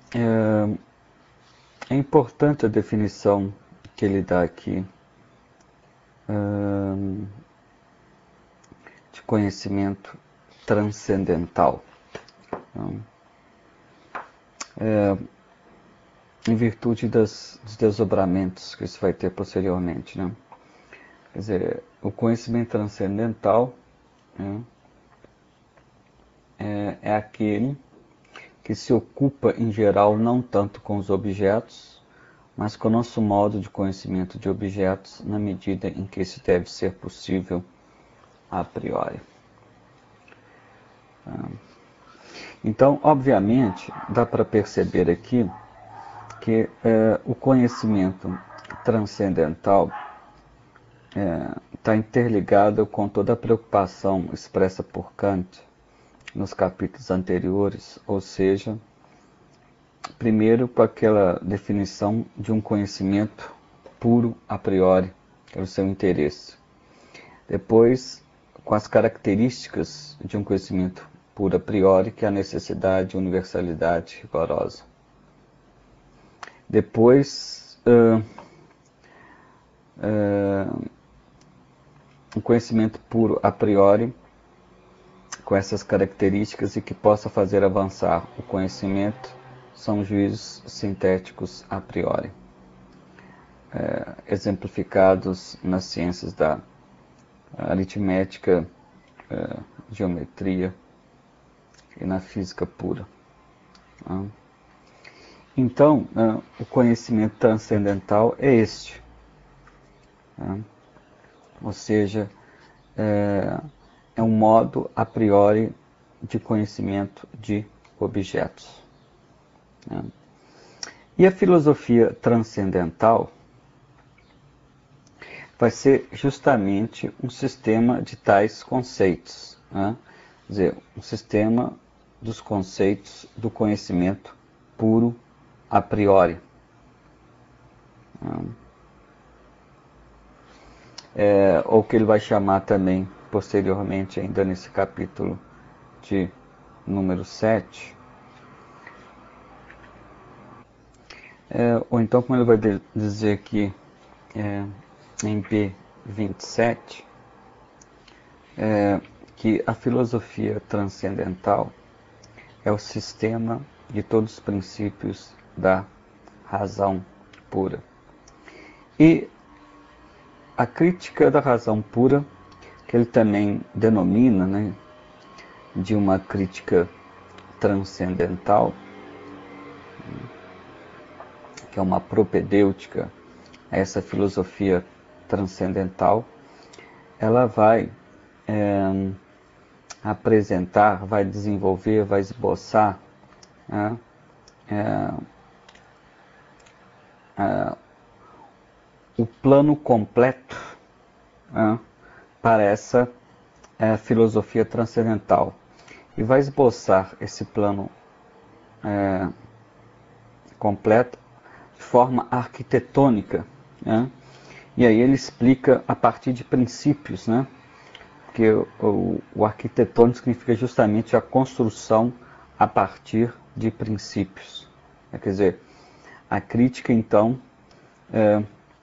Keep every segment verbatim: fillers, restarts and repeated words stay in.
é, é importante a definição que ele dá aqui é, de conhecimento transcendental. Então, é, em virtude das, dos desdobramentos que isso vai ter posteriormente, né? Quer dizer, o conhecimento transcendental, né, é, é aquele que se ocupa, em geral, não tanto com os objetos, mas com o nosso modo de conhecimento de objetos, na medida em que isso deve ser possível a priori. Então, obviamente, dá para perceber aqui que é, o conhecimento transcendental está é, interligado com toda a preocupação expressa por Kant nos capítulos anteriores, ou seja, primeiro com aquela definição de um conhecimento puro a priori, que é o seu interesse. Depois, com as características de um conhecimento puro a priori, que é a necessidade e universalidade rigorosa. Depois, uh, uh, um conhecimento puro a priori, com essas características e que possa fazer avançar o conhecimento, são juízos sintéticos a priori, é, exemplificados nas ciências da aritmética, é, geometria e na física pura. Então, o conhecimento transcendental é este, ou seja, é, é um modo a priori de conhecimento de objetos. E a filosofia transcendental vai ser justamente um sistema de tais conceitos, né? Quer dizer, um sistema dos conceitos do conhecimento puro a priori. É, ou que ele vai chamar também, posteriormente, ainda nesse capítulo de número sete, é, ou então, como ele vai dizer aqui é, em B vinte e sete, é, que a filosofia transcendental é o sistema de todos os princípios da razão pura. E a crítica da razão pura, que ele também denomina, né, de uma crítica transcendental, que é uma propedêutica a essa filosofia transcendental, ela vai é, apresentar, vai desenvolver, vai esboçar né, é, é, o plano completo né, para essa é, filosofia transcendental. E vai esboçar esse plano é, completo de forma arquitetônica. Né? E aí ele explica a partir de princípios, né? Porque o, o, o arquitetônico significa justamente a construção a partir de princípios. É, quer dizer, a crítica, então, é,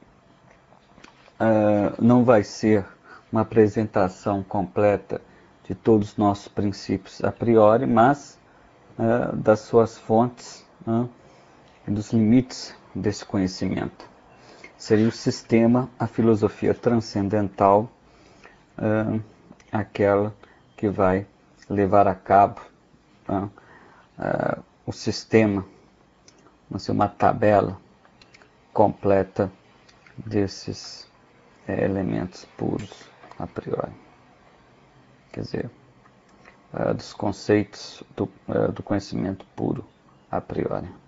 é, não vai ser uma apresentação completa de todos os nossos princípios a priori, mas é, das suas fontes né, e dos limites desse conhecimento. Seria o sistema, a filosofia transcendental, é, aquela que vai levar a cabo uh, uh, o sistema, uma tabela completa desses uh, elementos puros a priori. Quer dizer, uh, dos conceitos do, uh, do conhecimento puro a priori.